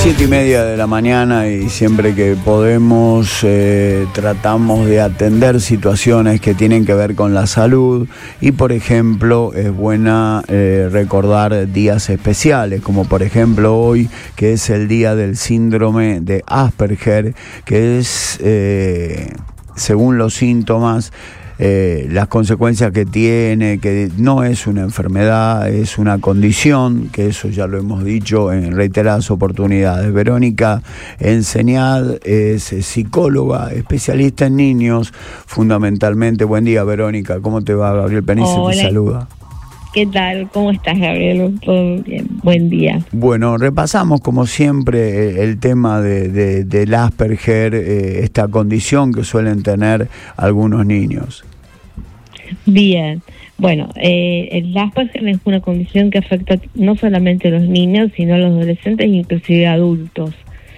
7:30 de la mañana y siempre que podemos tratamos de atender situaciones que tienen que ver con la salud y por ejemplo es buena recordar días especiales como por ejemplo hoy que es el día del síndrome de Asperger, que es según los síntomas las consecuencias que tiene, que no es una enfermedad, es una condición, que eso ya lo hemos dicho en reiteradas oportunidades. Verónica Enseñad es psicóloga, especialista en niños, fundamentalmente. Buen día, Verónica, ¿cómo te va? Gabriel Penice te saluda. ¿Qué tal? ¿Cómo estás, Gabriel? Todo bien. Buen día. Bueno, repasamos como siempre el tema del Asperger, esta condición que suelen tener algunos niños. Bien. Bueno, el Asperger es una condición que afecta no solamente a los niños, sino a los adolescentes e inclusive a adultos.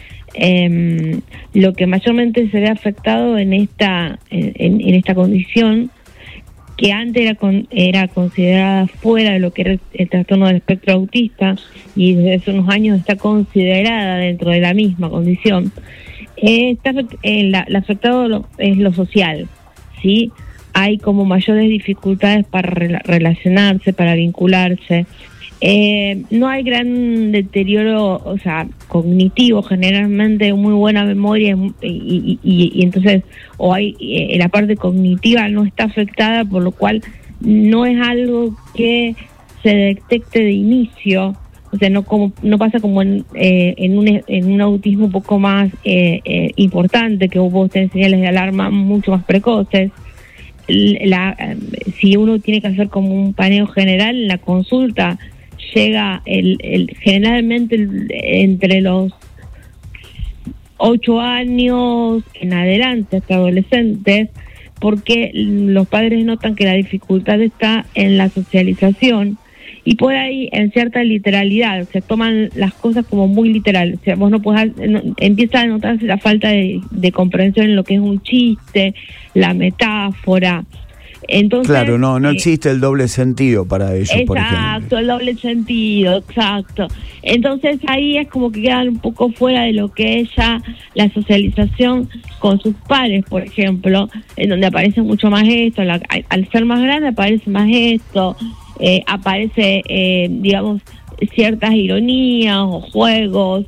Lo que mayormente se ve afectado en esta condición, que antes era considerada fuera de lo que era el trastorno del espectro autista y desde hace unos años está considerada dentro de la misma condición, el afectado es lo social, ¿sí? Hay como mayores dificultades para relacionarse, para vincularse. No hay gran deterioro, o sea, cognitivo, generalmente muy buena memoria y entonces, o hay la parte cognitiva no está afectada, por lo cual no es algo que se detecte de inicio, o sea, no pasa como en un autismo un poco más importante, que vos tenés señales de alarma mucho más precoces. Si uno tiene que hacer como un paneo general en la consulta, llega generalmente entre los 8 años en adelante hasta adolescentes, porque los padres notan que la dificultad está en la socialización y por ahí en cierta literalidad, se toman las cosas como muy literal, o sea, vos empieza a notarse la falta de comprensión en lo que es un chiste, la metáfora. Entonces, claro, no existe el doble sentido para ellos, por ejemplo. Exacto, el doble sentido, exacto. Entonces ahí es como que quedan un poco fuera de lo que es ya la socialización con sus pares, por ejemplo, en donde aparece mucho más esto, al ser más grande aparece más esto, aparece, digamos, ciertas ironías o juegos,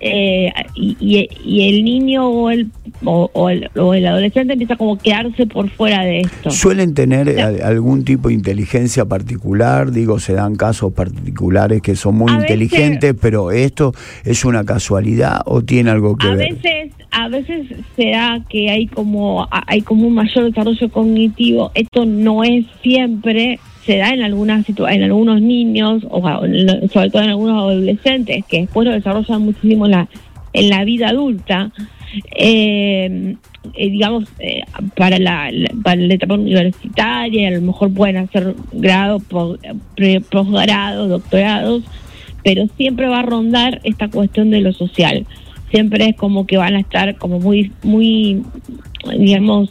y el niño o el adolescente empieza como a quedarse por fuera de esto. ¿Suelen tener algún tipo de inteligencia particular? Digo, se dan casos particulares que son muy inteligentes, pero ¿esto es una casualidad o tiene algo que ver? A veces se da que hay como un mayor desarrollo cognitivo. Esto no es siempre, se da en algunos niños, o sobre todo en algunos adolescentes, que después lo desarrollan muchísimo en la vida adulta. Digamos, para la etapa universitaria, a lo mejor pueden hacer grado, posgrado, doctorados, pero siempre va a rondar esta cuestión de lo social. Siempre es como que van a estar como muy, digamos,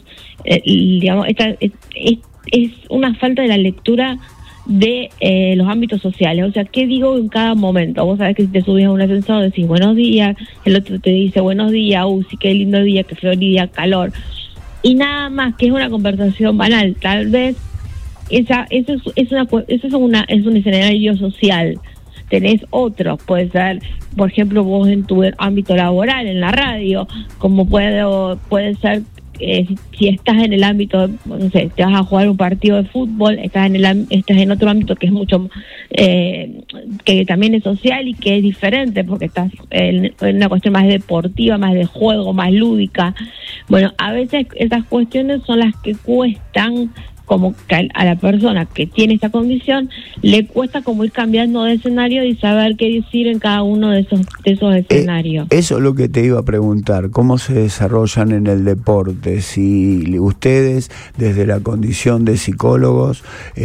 es una falta de la lectura de los ámbitos sociales. O sea, ¿qué digo en cada momento? Vos sabés que si te subís a un ascensor decís buenos días, el otro te dice buenos días, sí, qué lindo día, qué feo día, calor. Y nada más, que es una conversación banal. Tal vez eso es un escenario social. Tenés otros, puede ser, por ejemplo, vos en tu ámbito laboral, en la radio, como puede ser si estás en el ámbito, no sé, te vas a jugar un partido de fútbol, estás en otro ámbito que es mucho, que también es social y que es diferente, porque estás en una cuestión más deportiva, más de juego, más lúdica. Bueno, a veces esas cuestiones son las que cuestan, como que a la persona que tiene esta condición le cuesta como ir cambiando de escenario y saber qué decir en cada uno de esos escenarios. Eso es lo que te iba a preguntar, ¿cómo se desarrollan en el deporte? Si ustedes, desde la condición de psicólogos,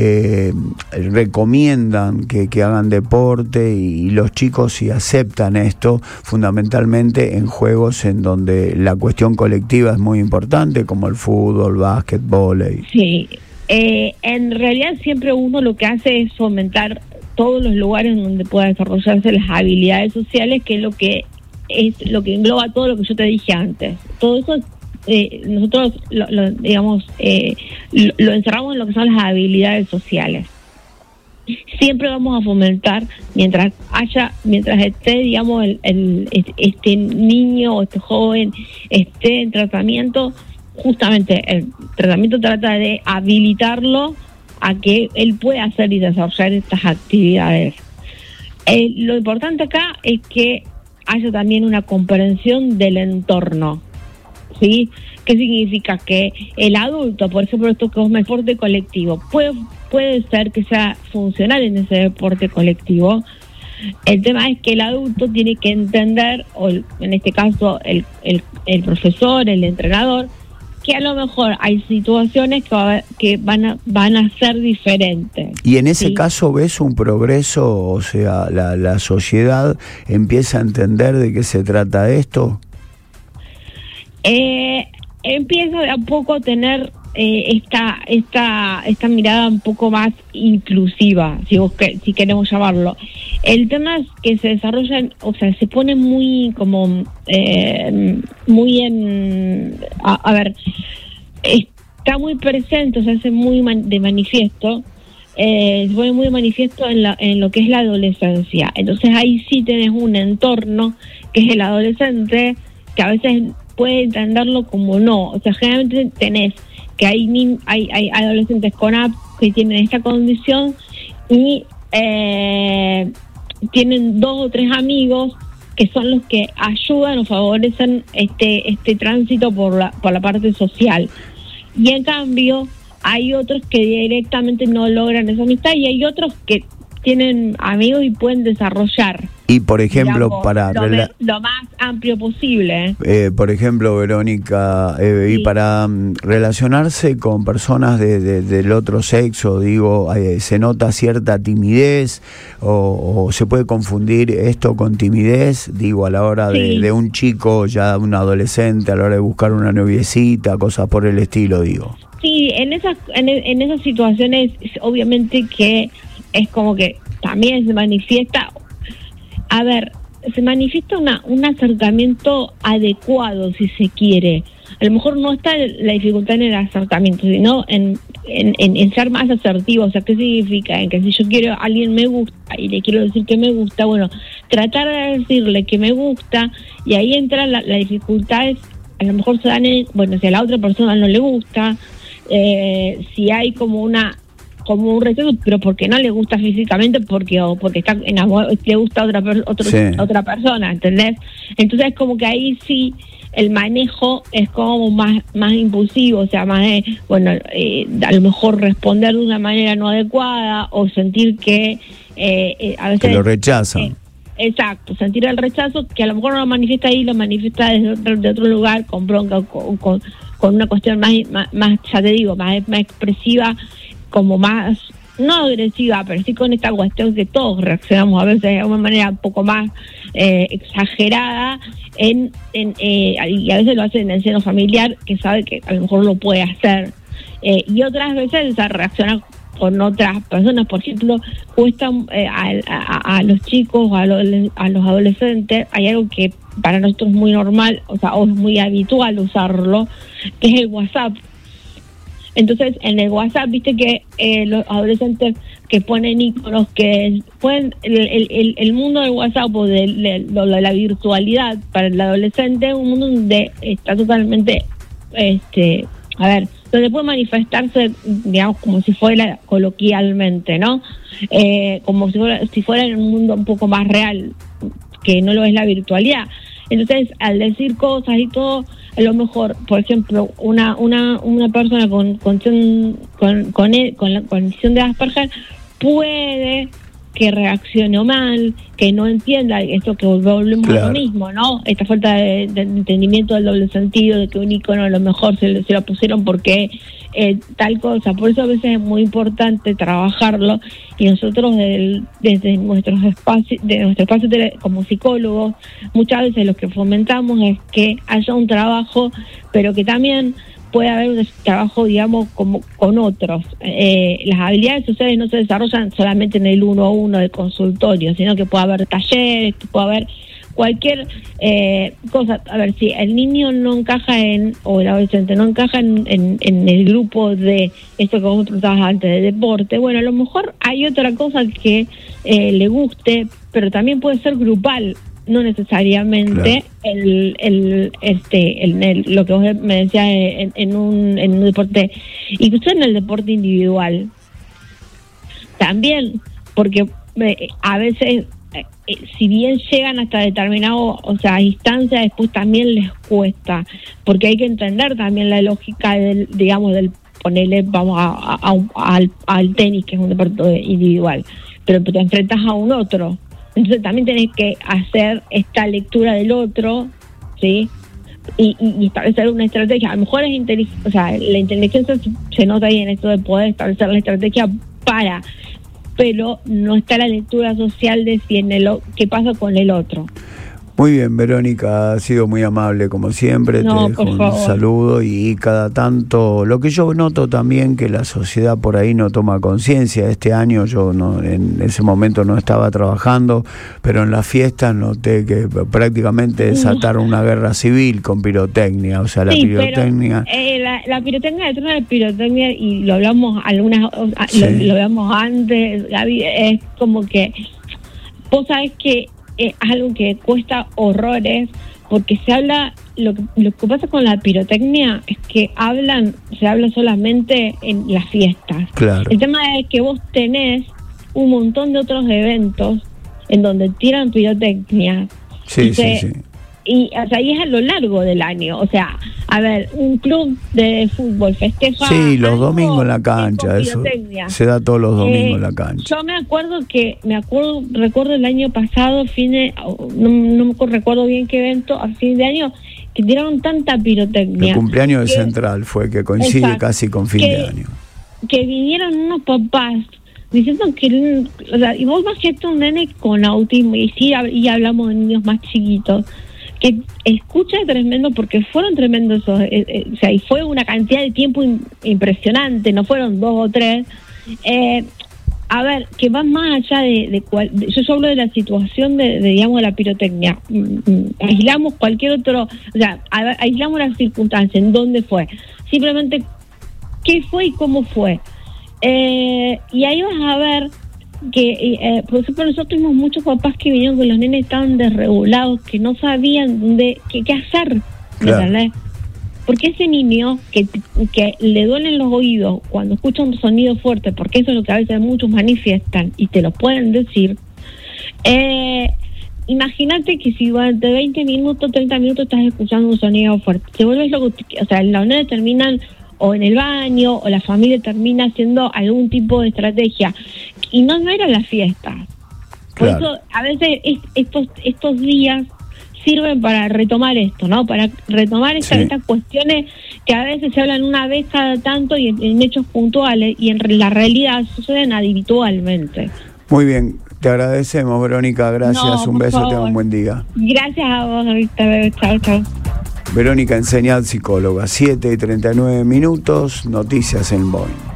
recomiendan que hagan deporte y los chicos si aceptan esto, fundamentalmente en juegos en donde la cuestión colectiva es muy importante, como el fútbol, básquetbol. Sí. En realidad siempre uno lo que hace es fomentar todos los lugares donde pueda desarrollarse las habilidades sociales, que es lo que es lo que engloba todo lo que yo te dije antes. Todo eso nosotros lo encerramos en lo que son las habilidades sociales. Siempre vamos a fomentar mientras esté, digamos, este niño o este joven esté en tratamiento. Justamente el tratamiento trata de habilitarlo a que él pueda hacer y desarrollar estas actividades. Lo importante acá es que haya también una comprensión del entorno, ¿sí? ¿Qué significa? Que el adulto, por ejemplo, esto que es un deporte colectivo, puede ser que sea funcional en ese deporte colectivo. El tema es que el adulto tiene que entender, o en este caso el profesor, el entrenador, que a lo mejor hay situaciones que van a ser diferentes. Y en ese ¿sí? caso ves un progreso, o sea, la sociedad empieza a entender de qué se trata esto. Empieza de a poco a tener esta mirada un poco más inclusiva, si queremos llamarlo. El tema es que se desarrollan, o sea, se pone muy como muy en a ver, está muy presente, o sea, se hace muy de manifiesto, se pone muy de manifiesto en lo que es la adolescencia. Entonces ahí sí tenés un entorno que es el adolescente, que a veces puede entenderlo como no, o sea, generalmente tenés que hay adolescentes con AP que tienen esta condición y tienen 2 o 3 amigos que son los que ayudan o favorecen este tránsito por la parte social. Y en cambio hay otros que directamente no logran esa amistad y hay otros que tienen amigos y pueden desarrollar. Y por ejemplo, digamos, para lo más amplio posible. Por ejemplo, Verónica, Sí. y para relacionarse con personas del otro sexo, digo, ¿se nota cierta timidez o se puede confundir esto con timidez? Digo, a la hora Sí. de un chico, ya un adolescente, a la hora de buscar una noviecita, cosas por el estilo, digo. Sí, en esas situaciones, obviamente que es como que también se manifiesta, se manifiesta un acercamiento adecuado, si se quiere. A lo mejor no está la dificultad en el acercamiento, sino en ser más asertivo. O sea, ¿qué significa? En que si yo quiero, alguien me gusta y le quiero decir que me gusta, bueno, tratar de decirle que me gusta, y ahí entra la dificultad, a lo mejor se dan si a la otra persona no le gusta, si hay como un rechazo, pero porque no le gusta físicamente, porque está enamorado, le gusta a otra persona, ¿entendés? Entonces es como que ahí sí el manejo es como más impulsivo, o sea, más a lo mejor responder de una manera no adecuada o sentir que a veces que lo rechazan. Exacto, sentir el rechazo, que a lo mejor no lo manifiesta ahí, lo manifiesta de otro lugar, con bronca, con una cuestión más, ya te digo, más expresiva, como más, no agresiva, pero sí con esta cuestión que todos reaccionamos a veces de una manera un poco más exagerada, y a veces lo hacen en el seno familiar, que sabe que a lo mejor lo puede hacer, y otras veces se reacciona con otras personas. Por ejemplo, cuesta a los chicos, a los adolescentes, hay algo que para nosotros es muy normal, o es muy habitual usarlo, que es el WhatsApp. Entonces, en el WhatsApp, viste que los adolescentes que ponen iconos que pueden, el mundo del WhatsApp o de la virtualidad para el adolescente es un mundo donde está totalmente, donde puede manifestarse, digamos, como si fuera coloquialmente, ¿no? Como si fuera en un mundo un poco más real, que no lo es la virtualidad. Entonces, al decir cosas y todo, a lo mejor, por ejemplo, una persona con la condición de Asperger puede que reaccione mal, que no entienda esto, que volvemos a lo mismo, ¿no? Esta falta de entendimiento del doble sentido, de que un icono a lo mejor se lo pusieron porque tal cosa. Por eso a veces es muy importante trabajarlo, y nosotros desde nuestro espacio como psicólogos, muchas veces lo que fomentamos es que haya un trabajo, pero que también puede haber un trabajo, digamos, como con otros. Las habilidades sociales no se desarrollan solamente en el 1-a-1 del consultorio, sino que puede haber talleres, que puede haber cualquier cosa. A ver, si el niño no encaja o el adolescente no encaja en el grupo de esto que vos tratabas antes, de deporte, bueno, a lo mejor hay otra cosa que le guste, pero también puede ser grupal, no necesariamente lo que vos me decías en un deporte, incluso en el deporte individual también, porque a veces si bien llegan hasta determinado, o sea, instancia, después también les cuesta, porque hay que entender también la lógica del ponerle, vamos al tenis, que es un deporte individual, pero te enfrentas a un otro. Entonces también tenés que hacer esta lectura del otro, ¿sí? Y establecer una estrategia. A lo mejor o sea, la inteligencia se nota ahí en esto de poder establecer la estrategia pero no está la lectura social de qué pasa con el otro. Muy bien, Verónica, ha sido muy amable como siempre, te dejo un saludo y cada tanto, lo que yo noto también que la sociedad por ahí no toma conciencia. Este año yo en ese momento no estaba trabajando, pero en las fiestas noté que prácticamente desataron una guerra civil con pirotecnia, o sea, la pirotecnia... Pero, la pirotecnia, detrás de la pirotecnia, y lo hablamos lo hablamos antes, Gaby, es como que vos sabés que es algo que cuesta horrores, porque se habla, lo que pasa con la pirotecnia es que se habla solamente en las fiestas. Claro. El tema es que vos tenés un montón de otros eventos en donde tiran pirotecnia. Sí. Y o sea, ahí es a lo largo del año. O sea, a ver, un club de fútbol festeja. Sí, los domingos en la cancha, eso se da todos los domingos en la cancha. Yo recuerdo el año pasado, no recuerdo bien qué evento, a fin de año, que tiraron tanta pirotecnia. El cumpleaños de Central fue, que coincide casi con fin de año. Que vinieron unos papás diciendo que, o sea, y vos imagínate un nene con autismo, y hablamos de niños más chiquitos, que escucha tremendo, porque fueron tremendos esos, o sea, y fue una cantidad de tiempo impresionante, no fueron 2 o 3, a ver, que va más allá yo hablo de la situación de la pirotecnia. Aislamos cualquier otro, o sea, aislamos las circunstancias, en dónde fue, simplemente qué fue y cómo fue, y ahí vas a ver que, por ejemplo, nosotros tuvimos muchos papás que vinieron con los nenes estaban desregulados, que no sabían qué hacer, ¿verdad? Porque ese niño que le duelen los oídos cuando escucha un sonido fuerte, porque eso es lo que a veces muchos manifiestan y te lo pueden decir, imagínate que si durante 20 minutos, 30 minutos estás escuchando un sonido fuerte, te vuelves loco, o sea, los nenes terminan o en el baño, o la familia termina haciendo algún tipo de estrategia, y no era la fiesta. Por eso a veces estos días sirven para retomar esto, ¿no? Para retomar estas cuestiones que a veces se hablan una vez cada tanto y en hechos puntuales, y en la realidad suceden habitualmente. Muy bien, te agradecemos, Verónica, gracias, un beso, tenga un buen día. Gracias a vos, chao, chao. Verónica Enseñat, psicóloga, 7:39, noticias en Boing.